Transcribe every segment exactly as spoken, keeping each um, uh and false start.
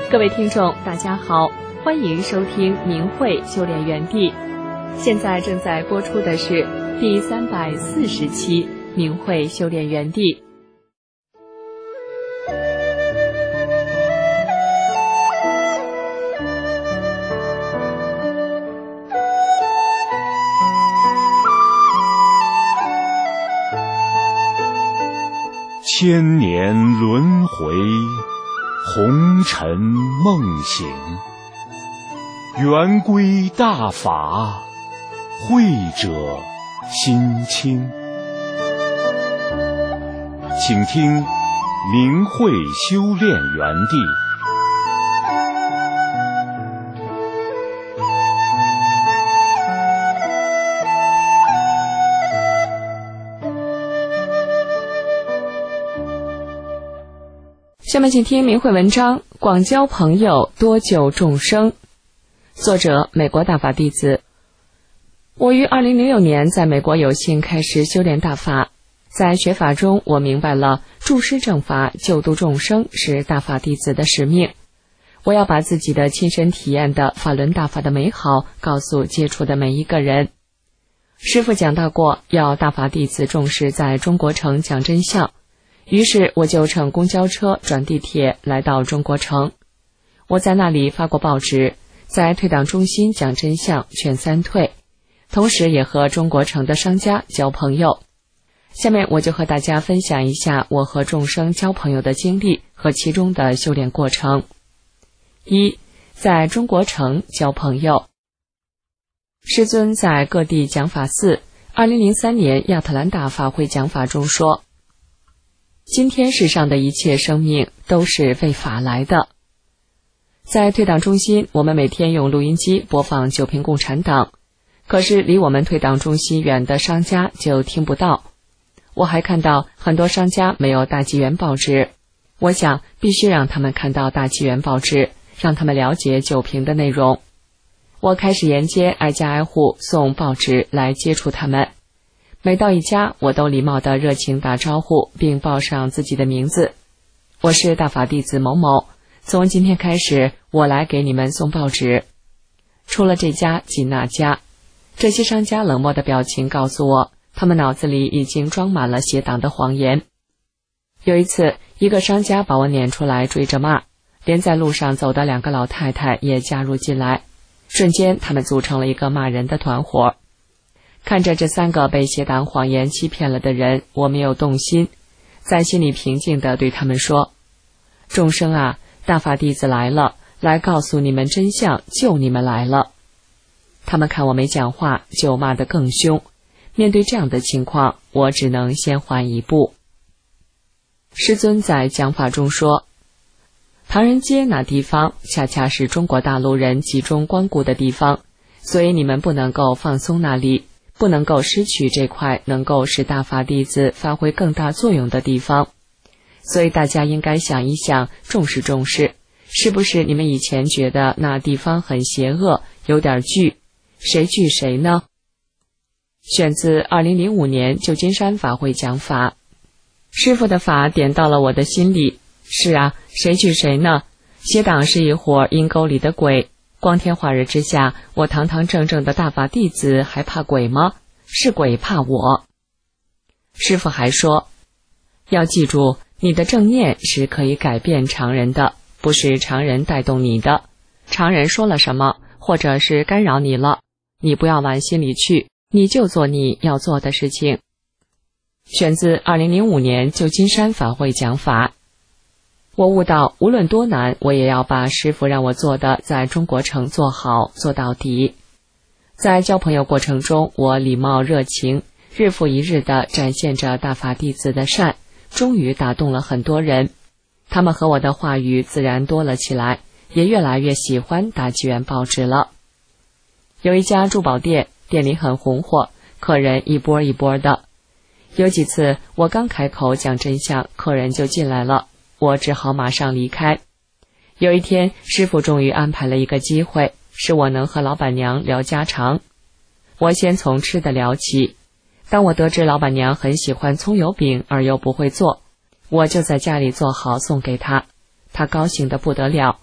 各位听众大家好，欢迎收听明慧修炼园地。现在正在播出的是第三百四十期明慧修炼园地。 千年轮回，红尘梦醒，圆归大法，慧者心清。请听明慧修炼园地。 下面请听明慧文章《广交朋友，多救众生》，作者美国大法弟子。我于二零零六年在美国有幸开始修炼大法，在学法中我明白了助师正法，救度众生是大法弟子的使命。我要把自己的亲身体验的法轮大法的美好告诉接触的每一个人。师父讲到过，要大法弟子重视在中国城讲真相，于是我就乘公交车转地铁来到中国城。我在那里发过报纸，在退党中心讲真相，劝三退，同时也和中国城的商家交朋友。下面我就和大家分享一下我和众生交朋友的经历和其中的修炼过程。一，在中国城交朋友。师尊在各地讲法寺二零零三年亚特兰大法会讲法中说，今天世上的一切生命都是为法来的。在退党中心，我们每天用录音机播放九瓶共产党，可是离我们退党中心远的商家就听不到。我还看到很多商家没有大纪元报纸，我想必须让他们看到大纪元报纸，让他们了解九瓶的内容。我开始沿街挨家挨户送报纸来接触他们。每到一家，我都礼貌地热情打招呼，并报上自己的名字。我是大法弟子某某，从今天开始，我来给你们送报纸。除了这家及那家，这些商家冷漠的表情告诉我，他们脑子里已经装满了邪党的谎言。有一次，一个商家把我撵出来追着骂，连在路上走的两个老太太也加入进来，瞬间他们组成了一个骂人的团伙。看着这三个被邪党谎言欺骗了的人，我没有动心，在心里平静地对他们说，众生啊，大法弟子来了，来告诉你们真相，救你们来了。他们看我没讲话，就骂得更凶。面对这样的情况，我只能先缓一步。师尊在讲法中说，唐人街那地方恰恰是中国大陆人集中光顾的地方，所以你们不能够放松那里，不能够失去这块能够使大法弟子发挥更大作用的地方。所以大家应该想一想，重视重视，是不是你们以前觉得那地方很邪恶，有点惧，谁惧谁呢？选自二零零五年旧金山法会讲法。师父的法点到了我的心里。是啊，谁惧谁呢？邪党是一伙阴沟里的鬼，光天化日之下，我堂堂正正的大法弟子还怕鬼吗？是鬼怕我。师父还说，要记住，你的正念是可以改变常人的，不是常人带动你的。常人说了什么，或者是干扰你了，你不要往心里去，你就做你要做的事情。选自二零零五年旧金山法会讲法。我悟到，无论多难，我也要把师父让我做的在中国城做好，做到底。在交朋友过程中，我礼貌热情，日复一日地展现着大法弟子的善，终于打动了很多人。他们和我的话语自然多了起来，也越来越喜欢大纪元报纸了。有一家珠宝店，店里很红火，客人一波一波的。有几次我刚开口讲真相，客人就进来了，我只好马上离开。有一天，师父终于安排了一个机会，使我能和老板娘聊家常。我先从吃的聊起。当我得知老板娘很喜欢葱油饼而又不会做，我就在家里做好送给她，她高兴得不得了，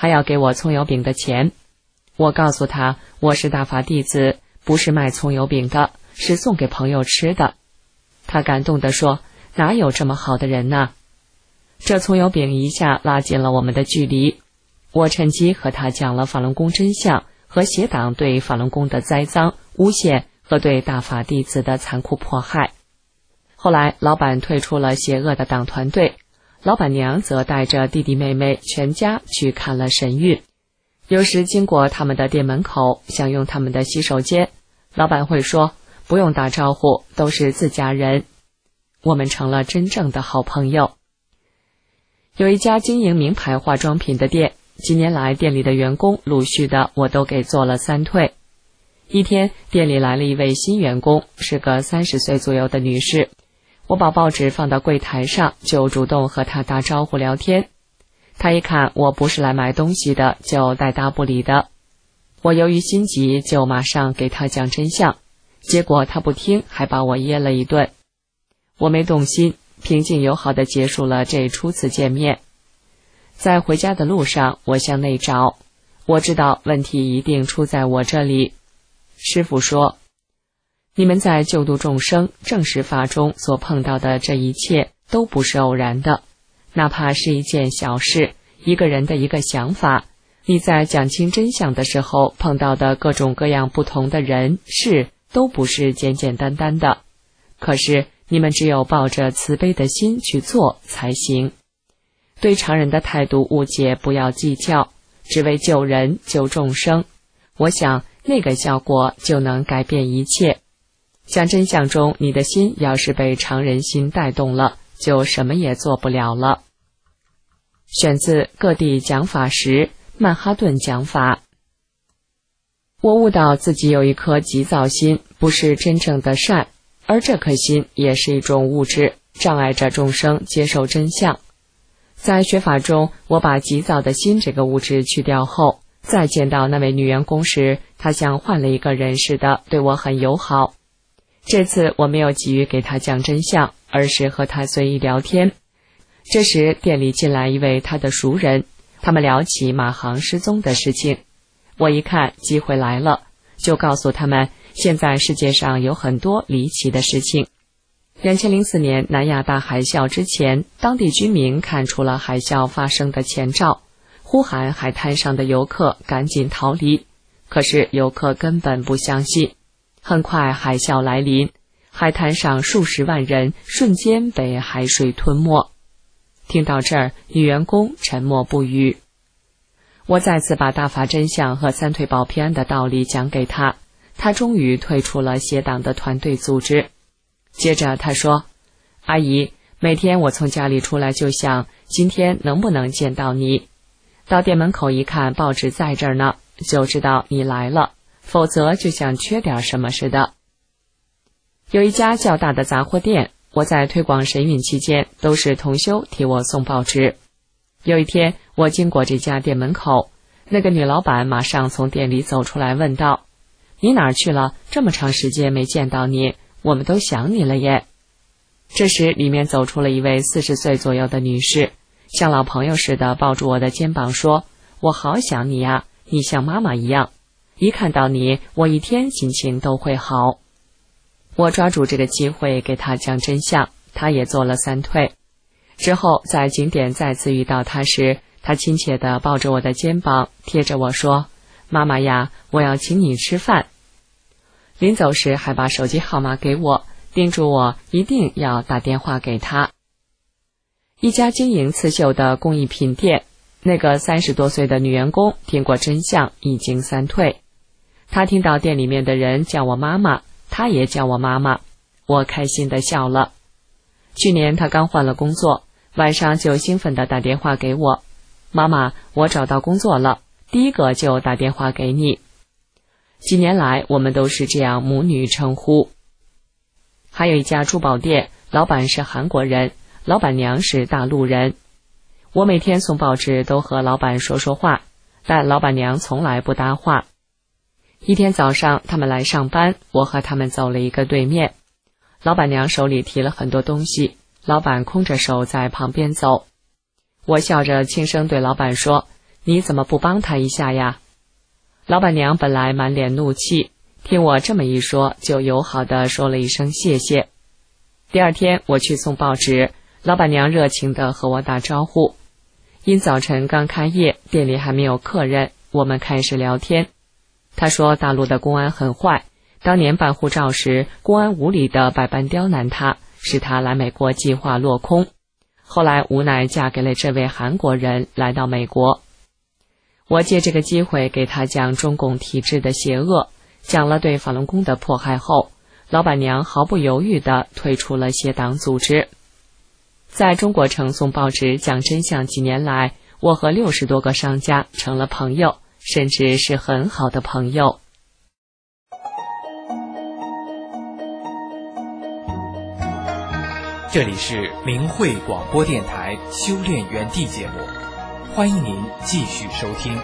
还要给我葱油饼的钱。我告诉他，我是大法弟子，不是卖葱油饼的，是送给朋友吃的。他感动地说，哪有这么好的人呢？这葱油饼一下拉近了我们的距离。我趁机和他讲了法轮功真相和邪党对法轮功的栽赃、诬陷和对大法弟子的残酷迫害。后来老板退出了邪恶的党团队，老板娘则带着弟弟妹妹全家去看了神韵。有时经过他们的店门口，想用他们的洗手间，老板会说，不用打招呼，都是自家人。我们成了真正的好朋友。有一家经营名牌化妆品的店，几年来店里的员工陆续的我都给做了三退。一天店里来了一位新员工，是个三十岁左右的女士。我把报纸放到柜台上，就主动和她打招呼聊天。她一看我不是来买东西的，就带答不理的。我由于心急，就马上给她讲真相，结果她不听，还把我噎了一顿。我没动心，平静友好地结束了这初次见面。在回家的路上，我向内找，我知道问题一定出在我这里。师父说，你们在救度众生正实法中所碰到的这一切都不是偶然的，哪怕是一件小事，一个人的一个想法，你在讲清真相的时候碰到的各种各样不同的人事都不是简简单单的，可是你们只有抱着慈悲的心去做才行。对常人的态度误解不要计较，只为救人救众生，我想那个效果就能改变一切。讲真相中，你的心要是被常人心带动了，就什么也做不了了。选自各地讲法时，曼哈顿讲法。我悟到自己有一颗急躁心，不是真正的善，而这颗心也是一种物质，障碍着众生接受真相。在学法中，我把急躁的心这个物质去掉后，再见到那位女员工时，她像换了一个人似的，对我很友好。这次我没有急于给她讲真相，而是和她随意聊天。这时店里进来一位她的熟人，他们聊起马航失踪的事情。我一看机会来了，就告诉他们，现在世界上有很多离奇的事情。二零零四年南亚大海啸之前，当地居民看出了海啸发生的前兆，呼喊海滩上的游客赶紧逃离。可是游客根本不相信。很快海啸来临，海滩上数十万人瞬间被海水吞没。听到这儿，女员工沉默不语。我再次把大法真相和三退保平安的道理讲给她，她终于退出了邪党的团队组织。接着她说，阿姨，每天我从家里出来就想，今天能不能见到你。到店门口一看，报纸在这儿呢，就知道你来了，否则就像缺点什么似的。有一家较大的杂货店，我在推广神韵期间，都是同修替我送报纸。有一天我经过这家店门口，那个女老板马上从店里走出来问道，你哪儿去了？这么长时间没见到你，我们都想你了耶。这时里面走出了一位四十岁左右的女士，像老朋友似的抱住我的肩膀说，我好想你呀，你像妈妈一样，一看到你，我一天心情都会好。我抓住这个机会给她讲真相，她也做了三退。之后在景点再次遇到她时，她亲切地抱着我的肩膀，贴着我说，妈妈呀，我要请你吃饭。临走时还把手机号码给我，叮嘱我一定要打电话给她。一家经营刺绣的工艺品店，那个三十多岁的女员工听过真相，已经三退。她听到店里面的人叫我妈妈，她也叫我妈妈，我开心地笑了。去年她刚换了工作，晚上就兴奋地打电话给我，妈妈，我找到工作了，第一个就打电话给你。几年来我们都是这样母女称呼。还有一家珠宝店，老板是韩国人，老板娘是大陆人。我每天送报纸都和老板说说话，但老板娘从来不搭话。一天早上他们来上班，我和他们走了一个对面，老板娘手里提了很多东西，老板空着手在旁边走。我笑着轻声对老板说， 你怎么不帮他一下呀？老板娘本来满脸怒气，听我这么一说，就友好地说了一声谢谢。第二天我去送报纸，老板娘热情地和我打招呼。因早晨刚开业，店里还没有客人，我们开始聊天。她说大陆的公安很坏，当年办护照时，公安无理地百般刁难她，使她来美国计划落空。后来无奈嫁给了这位韩国人，来到美国。我借这个机会给他讲中共体制的邪恶，讲了对法轮功的迫害后，老板娘毫不犹豫地退出了邪党组织。在中国城送报纸讲真相几年来，我和六十多个商家成了朋友，甚至是很好的朋友。 这里是明慧广播电台修炼园地节目，欢迎您继续收听。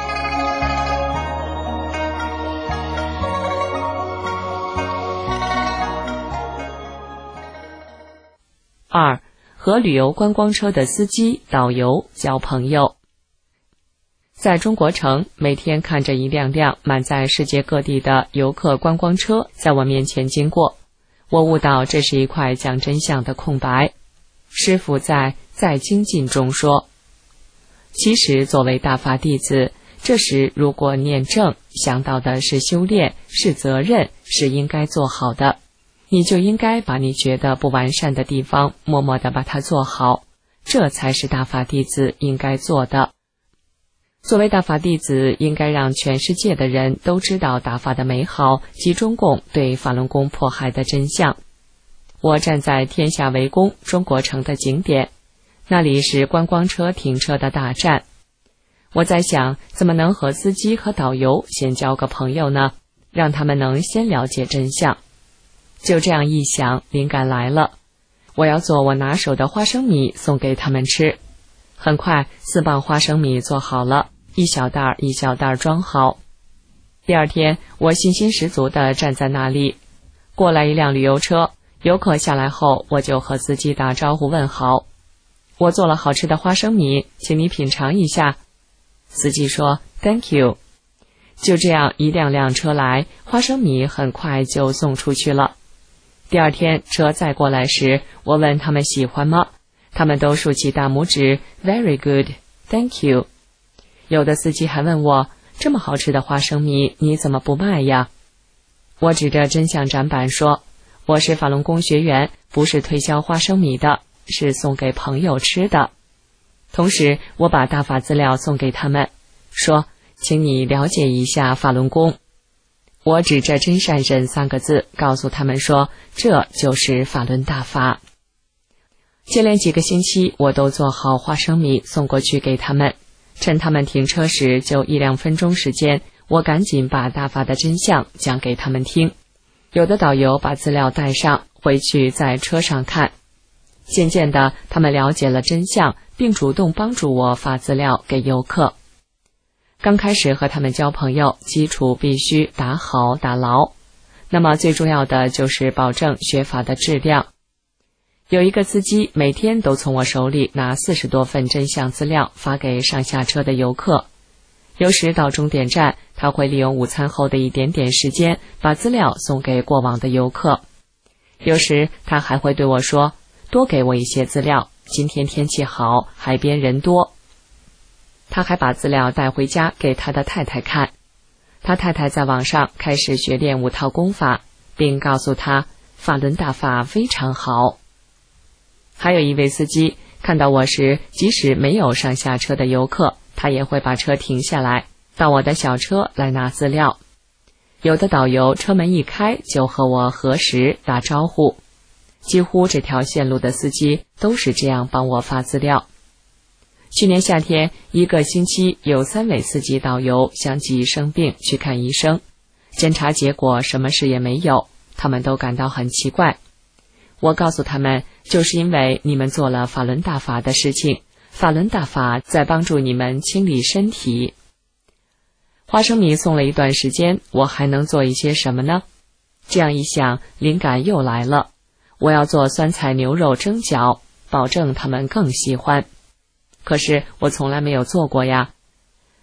二，和旅游观光车的司机、导游交朋友。在中国城，每天看着一辆辆满载世界各地的游客观光车在我面前经过，我悟到这是一块讲真相的空白。师父在《在精进》中说，其实作为大法弟子，这时如果念正，想到的是修炼，是责任，是应该做好的，你就应该把你觉得不完善的地方默默地把它做好，这才是大法弟子应该做的。作为大法弟子，应该让全世界的人都知道大法的美好及中共对法轮功迫害的真相。我站在天下为公中国城的景点，那里是观光车停车的大站。我在想，怎么能和司机和导游先交个朋友呢？让他们能先了解真相。就这样一想，灵感来了，我要做我拿手的花生米送给他们吃。很快，四磅花生米做好了，一小袋一小袋装好。第二天，我信心十足地站在那里，过来一辆旅游车，游客下来后，我就和司机打招呼问好。我做了好吃的花生米，请你品尝一下。司机说 Thank you。 就这样一辆辆车来，花生米很快就送出去了。第二天车再过来时，我问他们喜欢吗？他们都竖起大拇指 Very good, thank you。 有的司机还问我，这么好吃的花生米你怎么不卖呀？我指着真相展板说，我是法轮功学员，不是推销花生米的，是送给朋友吃的。同时我把大法资料送给他们，说请你了解一下法轮功。我指着真善忍三个字告诉他们说，这就是法轮大法。接连几个星期，我都做好花生米送过去给他们，趁他们停车时就一两分钟时间，我赶紧把大法的真相讲给他们听。有的导游把资料带上，回去在车上看。渐渐的，他们了解了真相，并主动帮助我发资料给游客。刚开始和他们交朋友，基础必须打好打牢，那么最重要的就是保证学法的质量。有一个司机每天都从我手里拿四十多份真相资料发给上下车的游客。有时到终点站，他会利用午餐后的一点点时间把资料送给过往的游客。有时他还会对我说，多给我一些资料，今天天气好，海边人多。他还把资料带回家给他的太太看。他太太在网上开始学练五套功法，并告诉他法轮大法非常好。还有一位司机看到我时，即使没有上下车的游客，他也会把车停下来，到我的小车来拿资料。有的导游车门一开就和我核实打招呼，几乎这条线路的司机都是这样帮我发资料。去年夏天，一个星期有三位司机导游相继生病去看医生，检查结果什么事也没有，他们都感到很奇怪。我告诉他们，就是因为你们做了法轮大法的事情，法轮大法在帮助你们清理身体。花生米送了一段时间，我还能做一些什么呢？这样一想，灵感又来了，我要做酸菜牛肉蒸饺，保证他们更喜欢。可是我从来没有做过呀。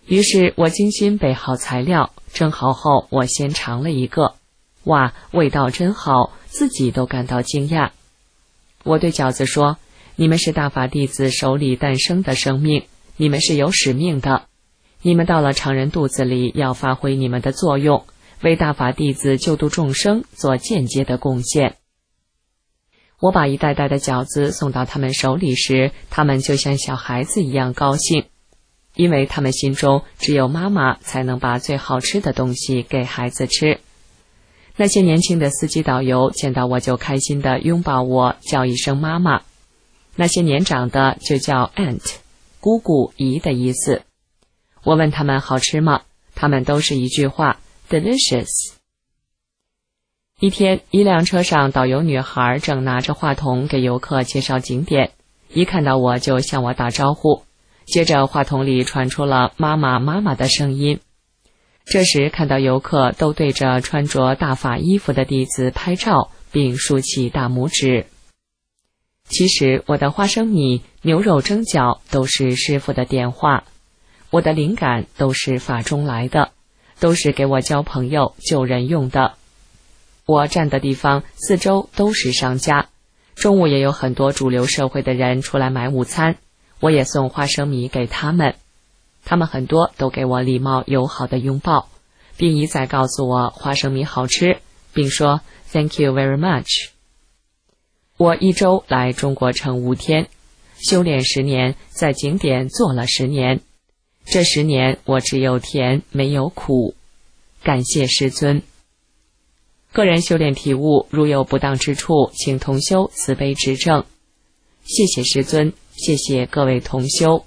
于是我精心备好材料，蒸好后我先尝了一个，哇，味道真好，自己都感到惊讶。我对饺子说，你们是大法弟子手里诞生的生命，你们是有使命的，你们到了常人肚子里要发挥你们的作用，为大法弟子救度众生做间接的贡献。我把一袋袋的饺子送到他们手里时，他们就像小孩子一样高兴，因为他们心中只有妈妈才能把最好吃的东西给孩子吃。那些年轻的司机导游见到我就开心地拥抱我，叫一声妈妈。那些年长的就叫 aunt， 姑姑姨的意思。我问他们好吃吗？他们都是一句话 delicious。 一天，一辆车上导游女孩正拿着话筒给游客介绍景点，一看到我就向我打招呼，接着话筒里传出了妈妈妈妈的声音。这时看到游客都对着穿着大法衣服的弟子拍照，并竖起大拇指。其实我的花生米、牛肉蒸饺都是师父的点化，我的灵感都是法中来的，都是给我交朋友救人用的。我站的地方四周都是商家，中午也有很多主流社会的人出来买午餐，我也送花生米给他们。他们很多都给我礼貌友好的拥抱，并一再告诉我花生米好吃，并说 Thank you very much。 我一周来中国城五天，修炼十年，在景点做了十年，这十年我只有甜没有苦，感谢师尊。个人修炼体悟，如有不当之处，请同修慈悲指正。谢谢师尊，谢谢各位同修。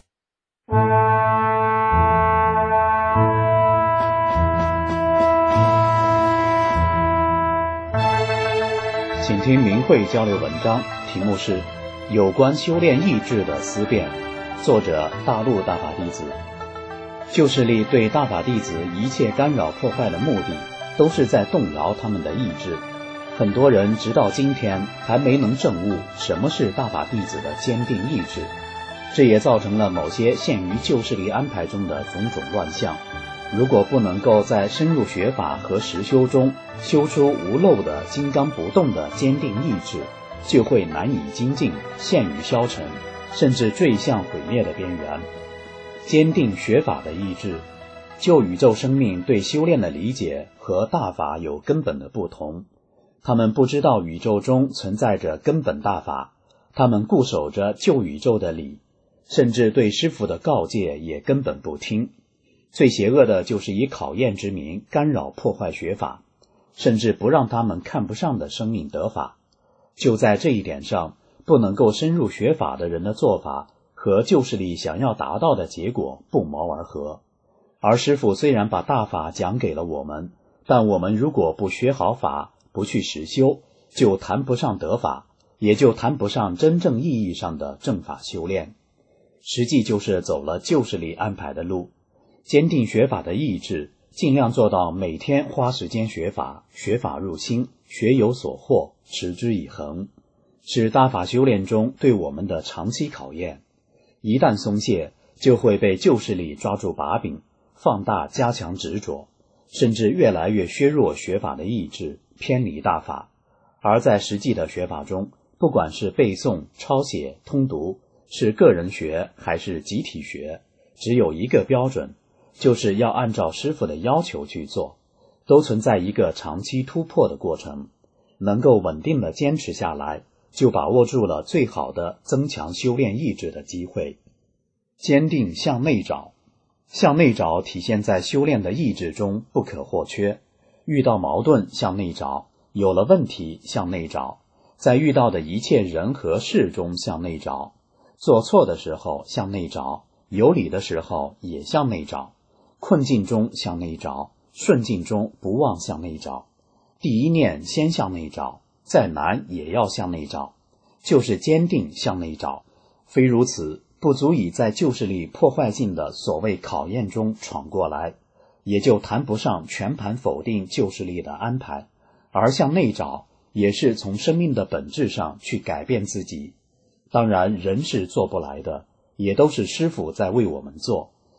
请听明慧交流文章，题目是有关修炼意志的思辨，作者大陆大法弟子。旧势力对大法弟子一切干扰破坏的目的，都是在动摇他们的意志。很多人直到今天还没能证悟什么是大法弟子的坚定意志，这也造成了某些陷于旧势力安排中的种种乱象。如果不能够在深入学法和实修中修出无漏的金刚不动的坚定意志，就会难以精进，陷于消沉，甚至坠向毁灭的边缘。坚定学法的意志，旧宇宙生命对修炼的理解和大法有根本的不同。他们不知道宇宙中存在着根本大法，他们固守着旧宇宙的理，甚至对师父的告诫也根本不听。最邪恶的就是以考验之名干扰破坏学法，甚至不让他们看不上的生命得法。就在这一点上，不能够深入学法的人的做法和旧势力想要达到的结果不谋而合。而师父虽然把大法讲给了我们，但我们如果不学好法，不去实修，就谈不上得法，也就谈不上真正意义上的正法修炼。实际就是走了旧势力安排的路。坚定学法的意志，尽量做到每天花时间学法，学法入心，学有所获，持之以恒，是大法修炼中对我们的长期考验。一旦松懈，就会被旧势力抓住把柄，放大加强执着，甚至越来越削弱学法的意志，偏离大法。而在实际的学法中，不管是背诵、抄写、通读，是个人学还是集体学，只有一个标准，就是要按照师父的要求去做，都存在一个长期突破的过程。能够稳定的坚持下来，就把握住了最好的增强修炼意志的机会。坚定向内找，向内找体现在修炼的意志中不可或缺。遇到矛盾向内找，有了问题向内找，在遇到的一切人和事中向内找，做错的时候向内找，有理的时候也向内找，困境中向内找，顺境中不忘向内找。第一念先向内找，再难也要向内找，就是坚定向内找。非如此，不足以在旧势力破坏性的所谓考验中闯过来，也就谈不上全盘否定旧势力的安排。而向内找，也是从生命的本质上去改变自己。当然人是做不来的，也都是师父在为我们做，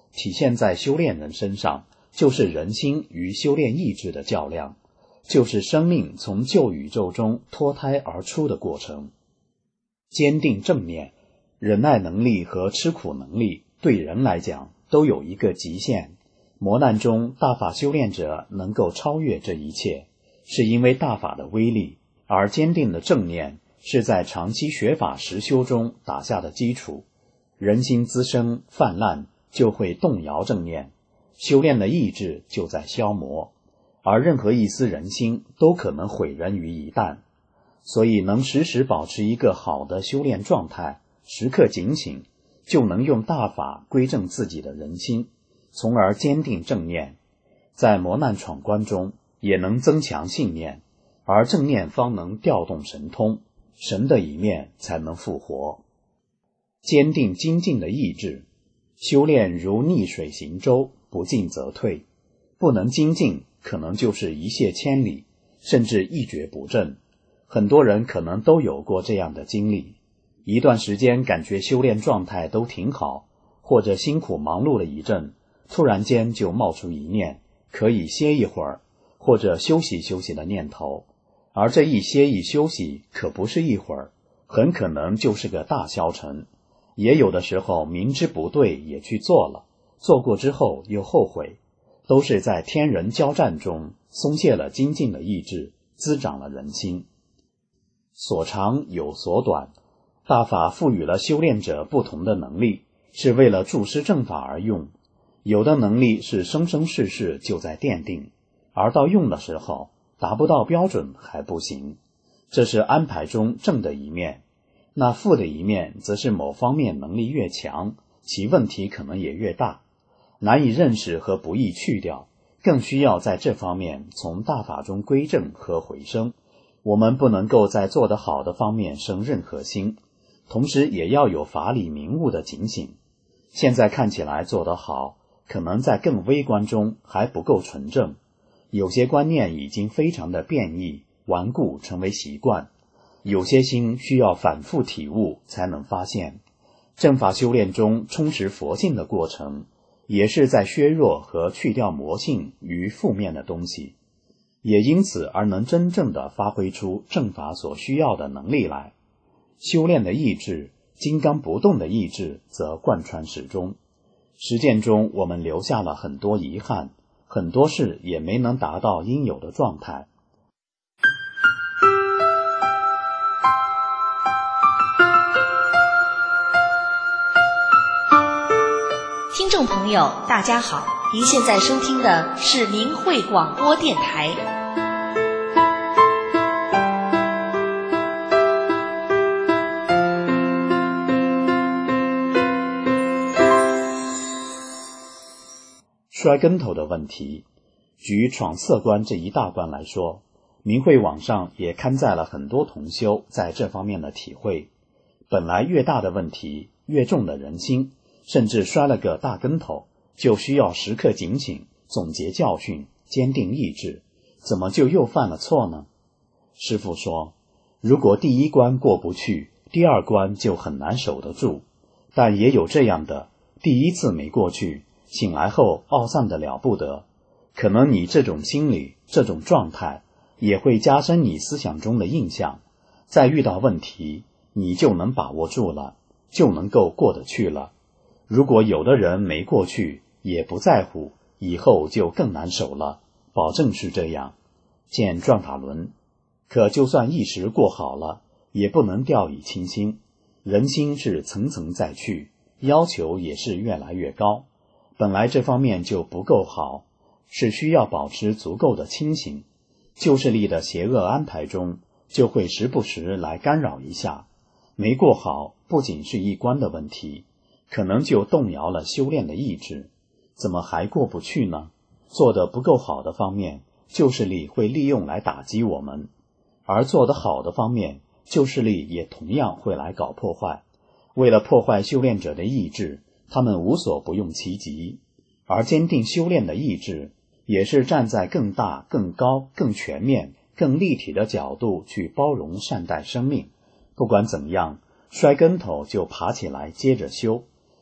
体现在修炼人身上，就是人心与修炼意志的较量，就是生命从旧宇宙中脱胎而出的过程。坚定正念、忍耐能力和吃苦能力对人来讲都有一个极限，磨难中大法修炼者能够超越这一切，是因为大法的威力，而坚定的正念是在长期学法实修中打下的基础。人心滋生泛滥，就会动摇正念，修炼的意志就在消磨，而任何一丝人心都可能毁人于一旦。所以能时时保持一个好的修炼状态，时刻警醒，就能用大法归正自己的人心，从而坚定正念，在磨难闯关中也能增强信念，而正念方能调动神通，神的一面才能复活。坚定精进的意志，修炼如逆水行舟，不进则退，不能精进，可能就是一泻千里，甚至一蹶不振。很多人可能都有过这样的经历，一段时间感觉修炼状态都挺好，或者辛苦忙碌了一阵，突然间就冒出一念可以歇一会儿，或者休息休息的念头，而这一歇一休息可不是一会儿，很可能就是个大消沉。也有的时候明知不对也去做了，做过之后又后悔，都是在天人交战中松懈了精进的意志，滋长了人心。所长有所短，大法赋予了修炼者不同的能力，是为了助施正法而用。有的能力是生生世世就在奠定，而到用的时候达不到标准还不行，这是安排中正的一面。那负的一面则是某方面能力越强，其问题可能也越大，难以认识和不易去掉，更需要在这方面从大法中归正和回升。我们不能够在做得好的方面生任何心，同时也要有法理明悟的警醒。现在看起来做得好，可能在更微观中还不够纯正，有些观念已经非常的变异顽固，成为习惯。有些心需要反复体悟才能发现。正法修炼中充实佛性的过程，也是在削弱和去掉魔性与负面的东西，也因此而能真正的发挥出正法所需要的能力来。修炼的意志，金刚不动的意志则贯穿始终。实践中我们留下了很多遗憾，很多事也没能达到应有的状态。 听众朋友大家好，您现在收听的是明慧广播电台。 摔跟头的问题，举闯色关这一大关来说，明慧网上也刊载了很多同修在这方面的体会。本来越大的问题，越重的人心，甚至摔了个大跟头，就需要时刻警醒，总结教训，坚定意志，怎么就又犯了错呢？师父说，如果第一关过不去，第二关就很难守得住，但也有这样的，第一次没过去，醒来后懊丧得了不得。可能你这种心理，这种状态，也会加深你思想中的印象，再遇到问题，你就能把握住了，就能够过得去了。如果有的人没过去，也不在乎，以后就更难守了，保证是这样。见转法轮。可就算一时过好了，也不能掉以轻心。人心是层层再去，要求也是越来越高。本来这方面就不够好，是需要保持足够的清醒。旧势力的邪恶安排中，就会时不时来干扰一下。没过好，不仅是一关的问题，可能就动摇了修炼的意志。怎么还过不去呢？做得不够好的方面，旧势力会利用来打击我们，而做得好的方面，旧势力也同样会来搞破坏。为了破坏修炼者的意志，他们无所不用其极。而坚定修炼的意志，也是站在更大、更高、更全面、更立体的角度去包容善待生命。不管怎么样，摔跟头就爬起来接着修，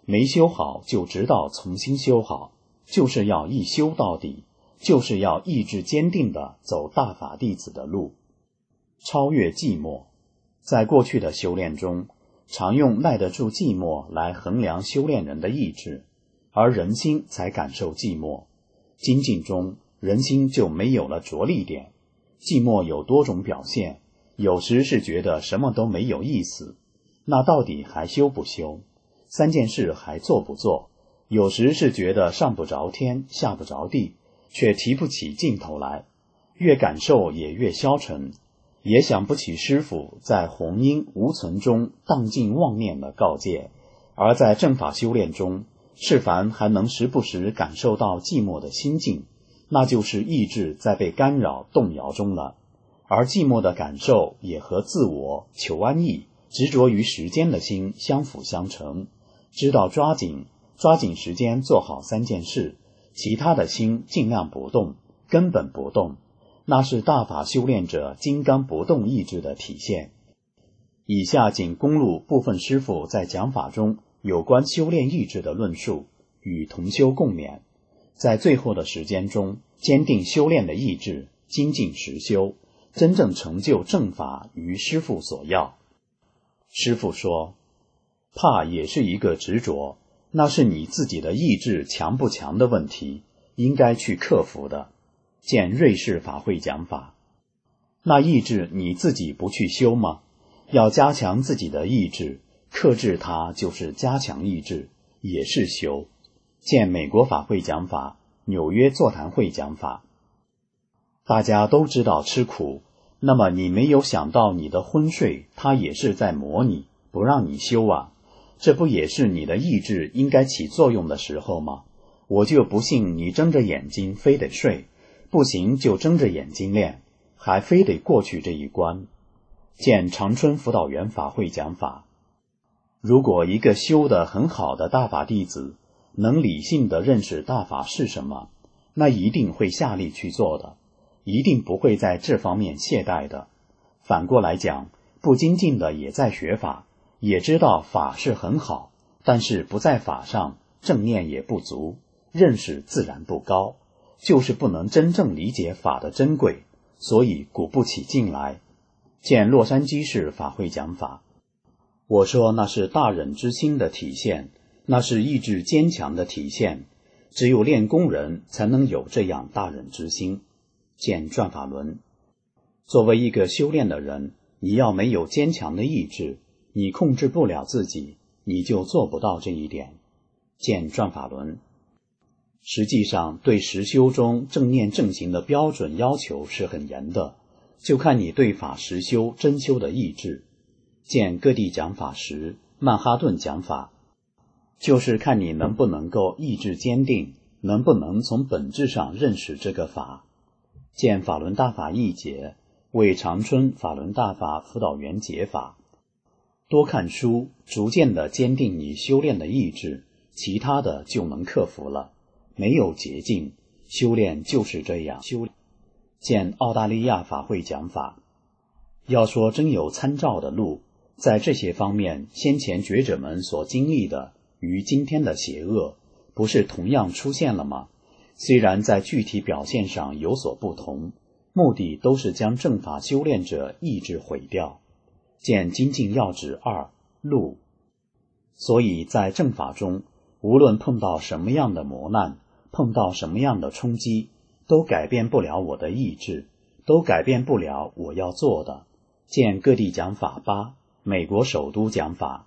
没修好就直到重新修好，就是要一修到底，就是要意志坚定地走大法弟子的路，超越寂寞。在过去的修炼中，常用耐得住寂寞来衡量修炼人的意志，而人心才感受寂寞。精进中，人心就没有了着力点。寂寞有多种表现，有时是觉得什么都没有意思，那到底还修不修？三件事还做不做？有时是觉得上不着天，下不着地，却提不起劲头来，越感受也越消沉，也想不起师父在红阴无存中荡尽妄念的告诫。而在正法修炼中，是凡还能时不时感受到寂寞的心境，那就是意志在被干扰动摇中了。而寂寞的感受也和自我求安逸、执着于时间的心相辅相成，知道抓紧抓紧时间做好三件事，其他的心尽量不动，根本不动，那是大法修炼者金刚不动意志的体现。以下仅公录部分师父在讲法中有关修炼意志的论述，与同修共勉。在最后的时间中，坚定修炼的意志，精进实修，真正成就正法于师父所要。师父说，怕也是一个执着，那是你自己的意志强不强的问题，应该去克服的。见瑞士法会讲法。那意志你自己不去修吗？要加强自己的意志，克制它就是加强意志，也是修。见美国法会讲法、纽约座谈会讲法。大家都知道吃苦，那么你没有想到你的昏睡，它也是在磨你，不让你修啊。这不也是你的意志应该起作用的时候吗？我就不信你睁着眼睛非得睡，不行就睁着眼睛练，还非得过去这一关。见长春辅导员法会讲法。如果一个修得很好的大法弟子能理性地认识大法是什么，那一定会下力去做的，一定不会在这方面懈怠的。反过来讲，不精进的也在学法，也知道法是很好，但是不在法上，正念也不足，认识自然不高，就是不能真正理解法的珍贵，所以鼓不起劲来。见洛杉矶市法会讲法。我说那是大忍之心的体现，那是意志坚强的体现，只有练功人才能有这样大忍之心。见转法轮。作为一个修炼的人，你要没有坚强的意志，你控制不了自己，你就做不到这一点。见转法轮。实际上对实修中正念正行的标准要求是很严的，就看你对法实修真修的意志。见各地讲法时，曼哈顿讲法，就是看你能不能够意志坚定，能不能从本质上认识这个法。见法轮大法译解，为长春法轮大法辅导员解法。多看书，逐渐地坚定你修炼的意志，其他的就能克服了。没有捷径，修炼就是这样修。见澳大利亚法会讲法。要说真有参照的路，在这些方面，先前觉者们所经历的与今天的邪恶，不是同样出现了吗？虽然在具体表现上有所不同，目的都是将正法修炼者意志毁掉。见精进要旨二路。所以在正法中，无论碰到什么样的磨难，碰到什么样的冲击，都改变不了我的意志，都改变不了我要做的。见各地讲法八，美国首都讲法。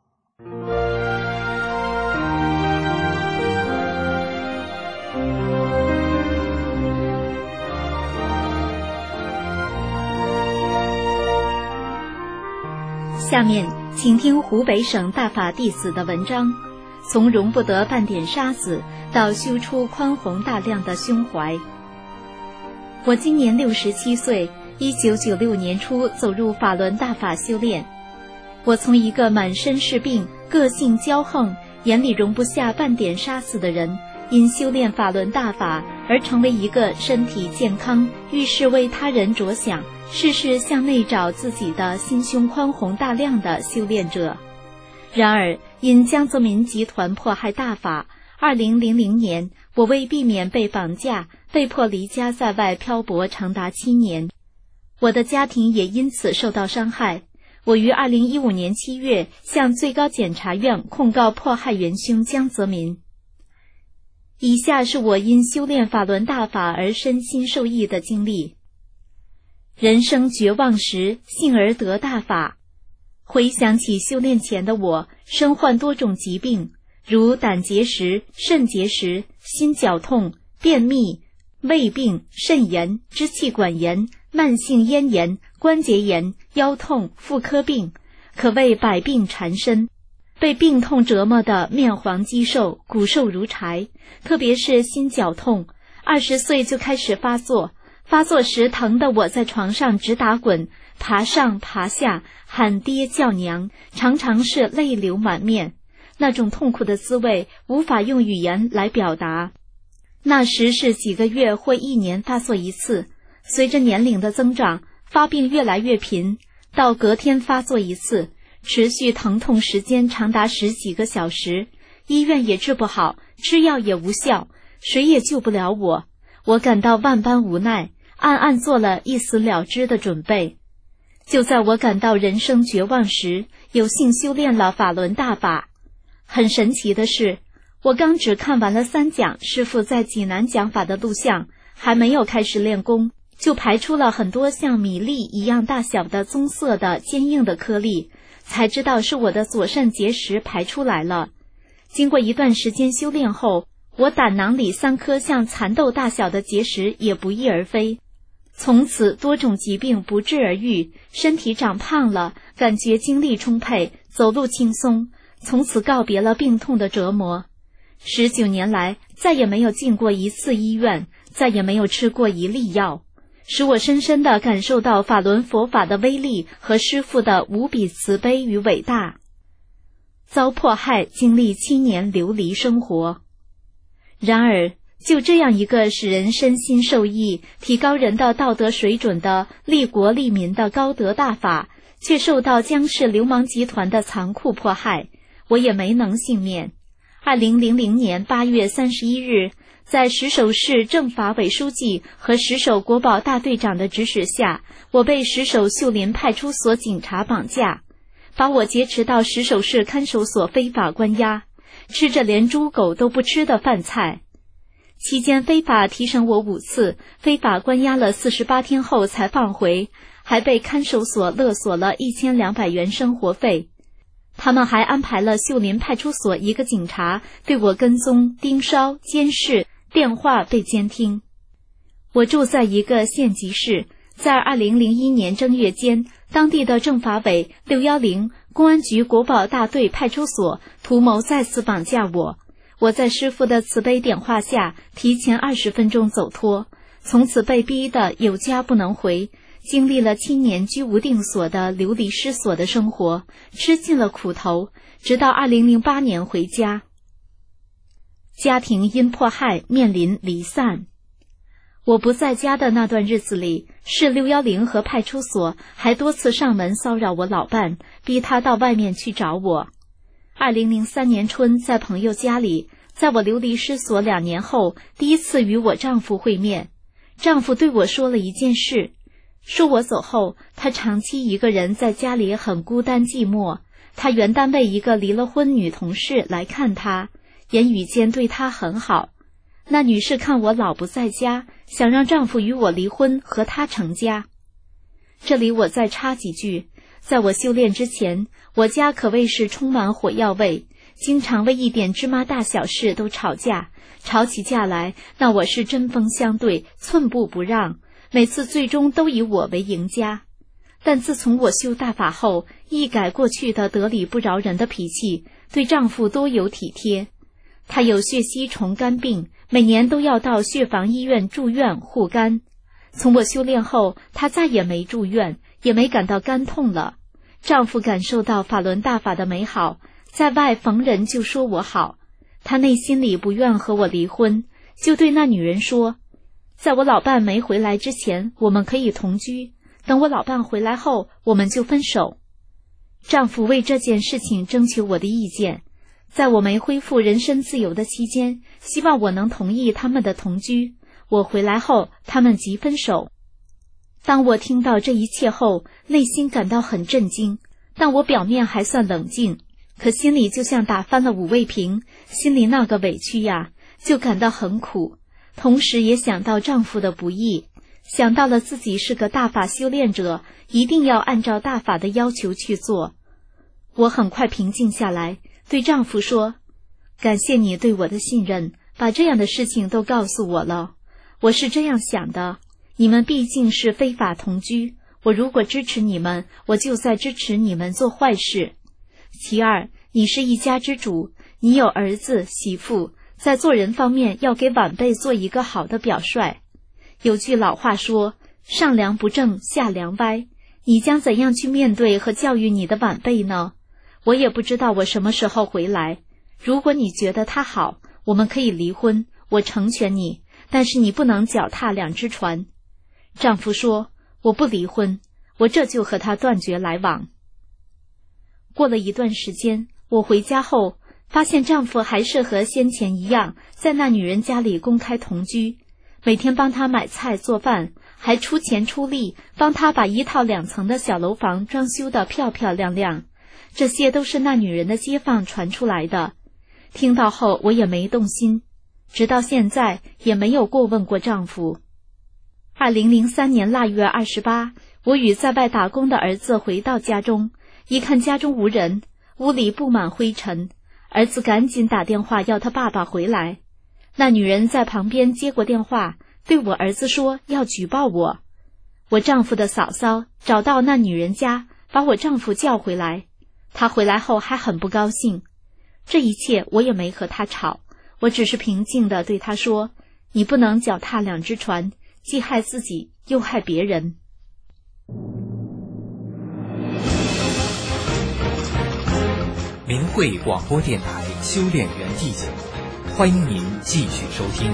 下面请听湖北省大法弟子的文章，从容不得半点沙子到修出宽宏大量的胸怀。我今年六十七岁，一九九六年初走入法轮大法修炼。我从一个满身是病、个性骄横、眼里容不下半点沙子的人，因修炼法轮大法而成为一个身体健康、遇事为他人着想、事事向内找自己的心胸宽宏大量的修炼者。 然而，因江泽民集团迫害大法，二零零零年，我为避免被绑架，被迫离家在外漂泊长达七年。我的家庭也因此受到伤害。我于二零一五年七月向最高检察院控告迫害元凶江泽民。以下是我因修炼法轮大法而身心受益的经历。人生绝望时，幸而得大法。回想起修炼前的我，身患多种疾病，如胆结石、肾结石、心绞痛、便秘、胃病、肾炎、支气管炎、慢性咽炎、关节炎、腰痛、妇科病，可谓百病缠身。被病痛折磨得面黄肌瘦，骨瘦如柴，特别是心绞痛，二十岁就开始发作，发作时疼得我在床上直打滚，爬上爬下，喊爹叫娘，常常是泪流满面。那种痛苦的滋味无法用语言来表达。那时是几个月或一年发作一次，随着年龄的增长，发病越来越频，到隔天发作一次，持续疼痛时间长达十几个小时，医院也治不好，吃药也无效，谁也救不了我。我感到万般无奈，暗暗做了一死了之的准备。就在我感到人生绝望时，有幸修炼了法轮大法。很神奇的是，我刚只看完了三讲师父在济南讲法的录像，还没有开始练功，就排出了很多像米粒一样大小的棕色的坚硬的颗粒，才知道是我的左肾结石排出来了。经过一段时间修炼后，我胆囊里三颗像蚕豆大小的结石也不翼而飞。从此多种疾病不治而愈，身体长胖了，感觉精力充沛，走路轻松，从此告别了病痛的折磨。十九年来，再也没有进过一次医院，再也没有吃过一粒药，使我深深地感受到法轮佛法的威力和师父的无比慈悲与伟大。遭迫害，经历七年流离生活。然而，就这样一个使人身心受益、提高人的道德水准的利国利民的高德大法，却受到江氏流氓集团的残酷迫害，我也没能幸免。二零零零年八月三十一日，在石首市政法委书记和石首国保大队长的指使下，我被石首秀林派出所警察绑架，把我劫持到石首市看守所非法关押，吃着连猪狗都不吃的饭菜。期间非法提审我五次，非法关押了四十八天后才放回，还被看守所勒索了一千两百元生活费。他们还安排了秀林派出所一个警察对我跟踪、盯梢、监视，电话被监听。我住在一个县级市，在二零零一年正月间，当地的政法委、六一零、公安局国保大队派出所图谋再次绑架我。我在师父的慈悲点化下，提前二十分钟走脱，从此被逼得有家不能回，经历了七年居无定所的流离失所的生活，吃尽了苦头，直到二零零八年回家。家庭因迫害面临离散。我不在家的那段日子里，市六一零和派出所还多次上门骚扰我老伴，逼他到外面去找我。二零零三年春，在朋友家里，在我流离失所两年后，第一次与我丈夫会面。丈夫对我说了一件事，说我走后，他长期一个人在家里很孤单寂寞。他原单位一个离了婚女同事来看他，言语间对他很好。那女士看我老不在家，想让丈夫与我离婚，和他成家。这里我再插几句，在我修炼之前，我家可谓是充满火药味，经常为一点芝麻大小事都吵架，吵起架来，那我是针锋相对，寸步不让，每次最终都以我为赢家。但自从我修大法后，一改过去的得理不饶人的脾气，对丈夫多有体贴。他有血吸虫肝病，每年都要到血防医院住院护肝。从我修炼后，他再也没住院，也没感到肝痛了。丈夫感受到法轮大法的美好，在外逢人就说我好。他内心里不愿和我离婚，就对那女人说，在我老伴没回来之前，我们可以同居，等我老伴回来后，我们就分手。 丈夫为这件事情征求我的意见，在我没恢复人身自由的期间，希望我能同意他们的同居。我回来后，他们即分手。当我听到这一切后，内心感到很震惊，但我表面还算冷静，可心里就像打翻了五味瓶，心里那个委屈呀，就感到很苦。同时也想到丈夫的不易，想到了自己是个大法修炼者，一定要按照大法的要求去做。我很快平静下来，对丈夫说：感谢你对我的信任，把这样的事情都告诉我了。我是这样想的，你们毕竟是非法同居，我如果支持你们，我就在支持你们做坏事。其二，你是一家之主，你有儿子媳妇，在做人方面要给晚辈做一个好的表率。有句老话说，上梁不正下梁歪，你将怎样去面对和教育你的晚辈呢？我也不知道我什么时候回来，如果你觉得他好，我们可以离婚，我成全你，但是你不能脚踏两只船。丈夫说：我不离婚，我这就和他断绝来往。过了一段时间，我回家后发现丈夫还是和先前一样，在那女人家里公开同居，每天帮她买菜做饭，还出钱出力帮她把一套两层的小楼房装修得漂漂亮亮。这些都是那女人的街坊传出来的，听到后我也没动心，直到现在也没有过问过丈夫。二零零三年腊月二十八，我与在外打工的儿子回到家中，一看家中无人，屋里布满灰尘，儿子赶紧打电话要他爸爸回来。那女人在旁边接过电话，对我儿子说要举报我。我丈夫的嫂嫂找到那女人家，把我丈夫叫回来。他回来后还很不高兴，这一切我也没和他吵，我只是平静地对他说：你不能脚踏两只船，既害自己又害别人。 明慧广播电台修炼园地节目，欢迎您继续收听。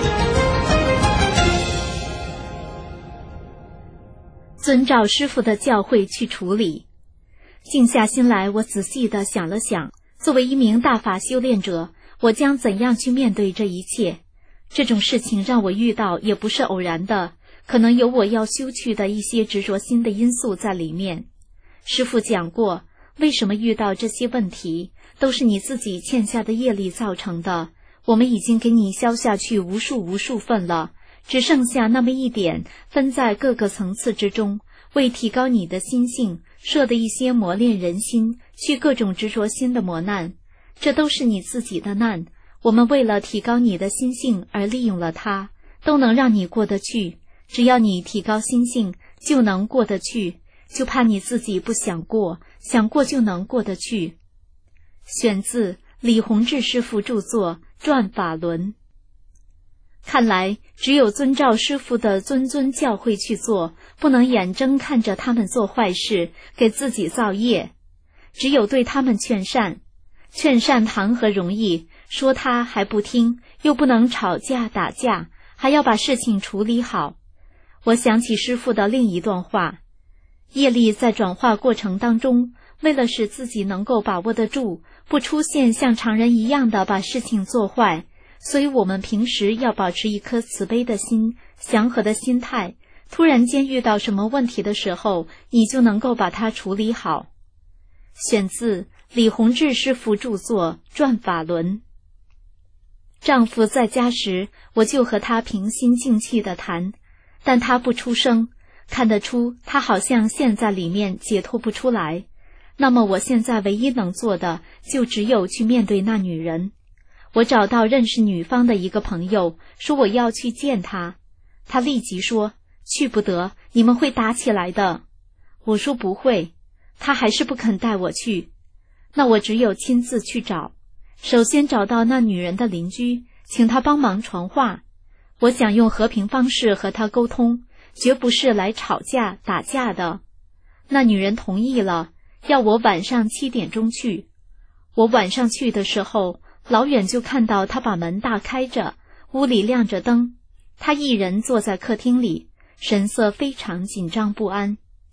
遵照师父的教诲去处理。静下心来，我仔细地想了想，作为一名大法修炼者，我将怎样去面对这一切？这种事情让我遇到也不是偶然的，可能有我要修去的一些执着心的因素在里面。师父讲过，为什么遇到这些问题，都是你自己欠下的业力造成的。我们已经给你消下去无数无数份了，只剩下那么一点，分在各个层次之中，为提高你的心性，设的一些磨练人心，去各种执着心的磨难，这都是你自己的难。我们为了提高你的心性而利用了它，都能让你过得去。只要你提高心性，就能过得去，就怕你自己不想过，想过就能过得去。选自李洪志师父著作《转法轮》。看来只有遵照师父的谆谆教诲去做，不能眼睁看着他们做坏事，给自己造业。只有对他们劝善，劝善谈何容易，说他还不听，又不能吵架打架，还要把事情处理好。我想起师父的另一段话，业力在转化过程当中，为了使自己能够把握得住，不出现像常人一样的把事情做坏，所以我们平时要保持一颗慈悲的心，祥和的心态，突然间遇到什么问题的时候，你就能够把它处理好。选自李洪志师父著作《转法轮》。丈夫在家时，我就和他平心静气地谈，但他不出声，看得出他好像陷在里面解脱不出来。那么我现在唯一能做的，就只有去面对那女人。我找到认识女方的一个朋友，说我要去见她。他立即说，去不得，你们会打起来的。我说不会，他还是不肯带我去。那我只有亲自去找。首先找到那女人的邻居，请他帮忙传话。我想用和平方式和他沟通，绝不是来吵架打架的。那女人同意了，要我晚上七点钟去。我晚上去的时候，老远就看到他把门大开着，屋里亮着灯，他一人坐在客厅里，神色非常紧张不安。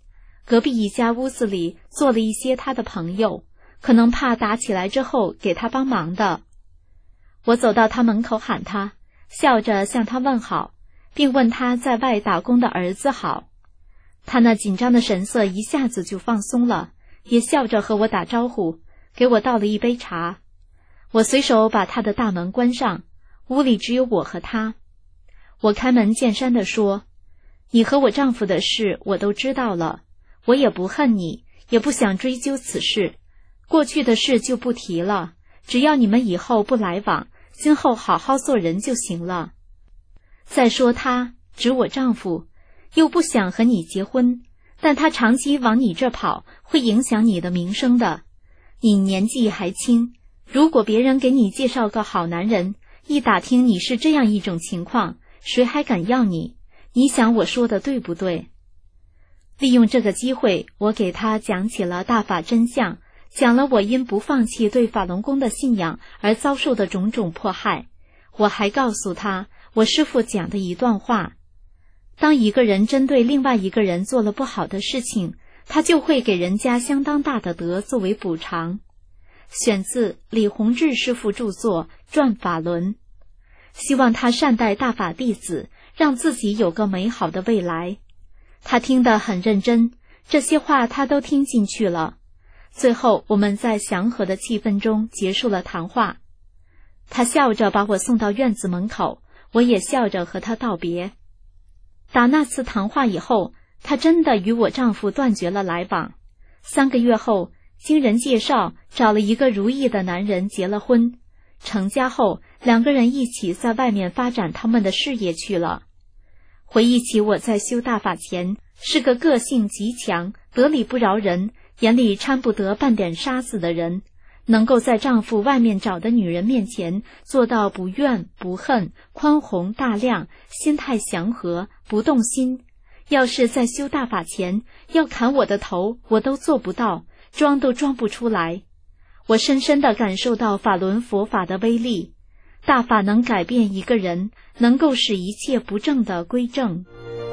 隔壁一家屋子里坐了一些他的朋友，可能怕打起来之后给他帮忙的。我走到他门口喊他，笑着向他问好，并问他在外打工的儿子好。他那紧张的神色一下子就放松了，也笑着和我打招呼，给我倒了一杯茶。我随手把他的大门关上，屋里只有我和他。我开门见山地说，你和我丈夫的事我都知道了，我也不恨你，也不想追究此事，过去的事就不提了，只要你们以后不来往，今后好好做人就行了。再说他，指我丈夫，又不想和你结婚，但他长期往你这跑，会影响你的名声的。你年纪还轻，如果别人给你介绍个好男人，一打听你是这样一种情况，谁还敢要你？你想我说的对不对？利用这个机会，我给他讲起了大法真相，讲了我因不放弃对法轮功的信仰而遭受的种种迫害。我还告诉他我师父讲的一段话，当一个人针对另外一个人做了不好的事情，他就会给人家相当大的德作为补偿。选自李洪志师父著作《转法轮》，希望他善待大法弟子，让自己有个美好的未来。他听得很认真，这些话他都听进去了。最后我们在祥和的气氛中结束了谈话。他笑着把我送到院子门口，我也笑着和他道别。打那次谈话以后，他真的与我丈夫断绝了来往。三个月后，经人介绍找了一个如意的男人结了婚，成家后两个人一起在外面发展他们的事业去了。回忆起我在修大法前是个个性极强、得理不饶人、眼里掺不得半点沙子的人，能够在丈夫外面找的女人面前做到不怨不恨、宽宏大量、心态祥和、不动心。要是在修大法前要砍我的头，我都做不到，装都装不出来。我深深地感受到法轮佛法的威力，大法能改变一个人，能够使一切不正的归正。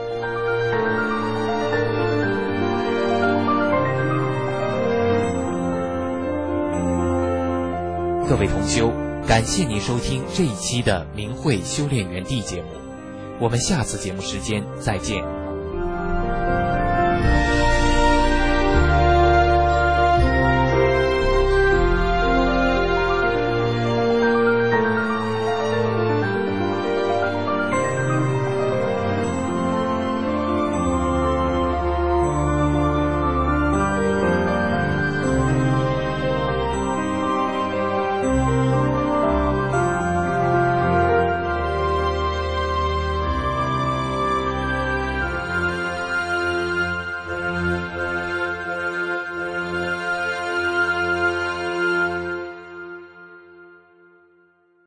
各位同修，感谢您收听这一期的明慧修炼园地节目，我们下次节目时间再见。